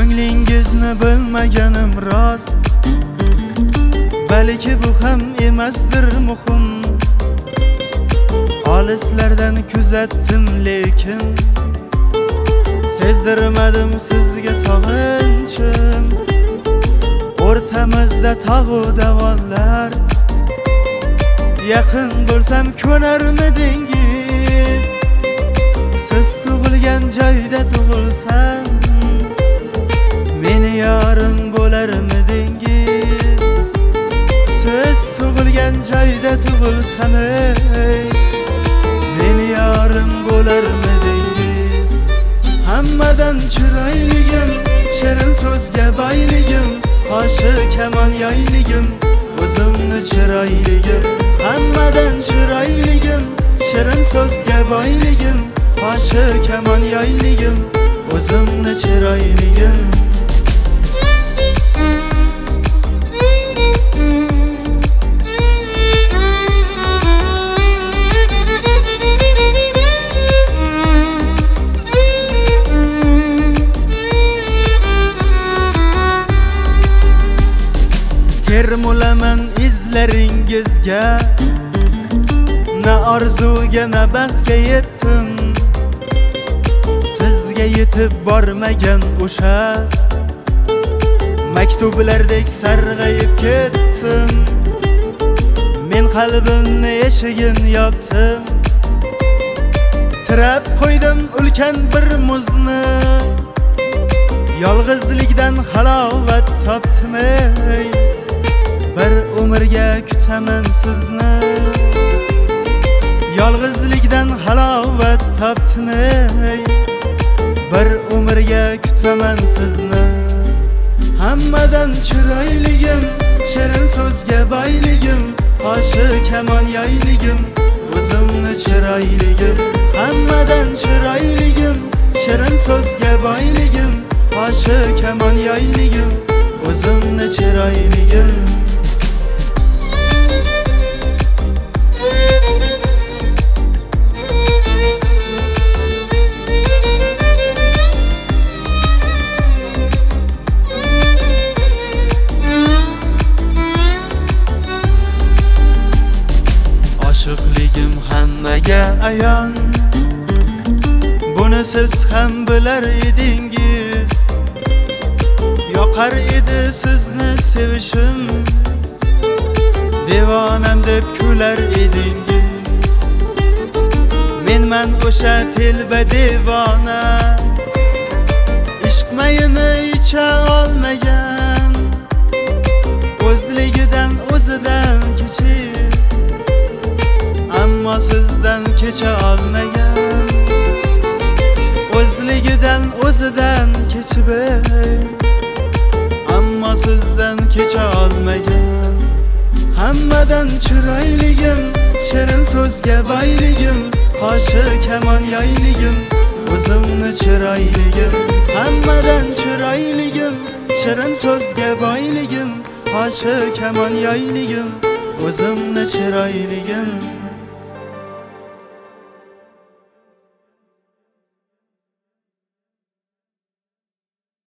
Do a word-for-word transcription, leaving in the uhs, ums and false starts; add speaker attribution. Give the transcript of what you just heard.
Speaker 1: Ko'nglingizni bilmaganim rost, balki bu ham emasdir muhim. Olislardan kuzatdim lekin sezdirmadim sizga sog'inchim. O'rtamizda tog'u davonlar, yaqin bo'lsam ko'narmidingiz? Siz tug'ilgan joyda tug'ilsam, meni yorim bo'larmidingiz? Siz tug'ilgan joyda tug'ilsam, meni yorim bo'larmidingiz? Hammadan chiroyligim, shirin so'zga boyligim, qoshi kamon yoyligim, o'zimni chiroyligim. Hammadan chiroyligim, shirin so'zga boyligim, qoshi kamon yoyligim, o'zimni chiroyligim. Termulaman izlaringizga, na orzuga na baxtga yetdim. Sizga yetib bormagan o'sha maktublardek sarg'ayib ketdim. Men qalbimni eshigin yopdim, tirab qo'ydim ulkan bir muzni. Yolg'izlikdan halovat topdim, ey bir umrga kutaman sizni. Yolg'izlikdan halovat topdim, ey bir umrga kutaman sizni. Hammadan chiroyligim, shirin so'zga boyligim, qoshi kamon yoyligim, o'zimni chiroyligim. Hammadan chiroyligim, shirin so'zga boyligim, qoshi kamon yoyligim, o'zimni chiroyligim. Oshiqligim hammaga ayon, buni siz ham bilar edingiz. Yoqar edi sizni sevishim, devonam deb kular edingiz. Menman o'sha telba devona, ishq mayini icha olmagan. O'zligidan o'zidan kechib, ammo sizdan kecha olmagan. O'zligidan o'zidan kechib, ammo sizdan kecha olmagan. Hammadan chiroyligim, shirin so'zga boyligim, qoshi kamon yoyligim, o'zimni chiroyligim. Hammadan chiroyligim, shirin so'zga boyligim, qoshi kamon yoyligim, o'zimni chiroyligim.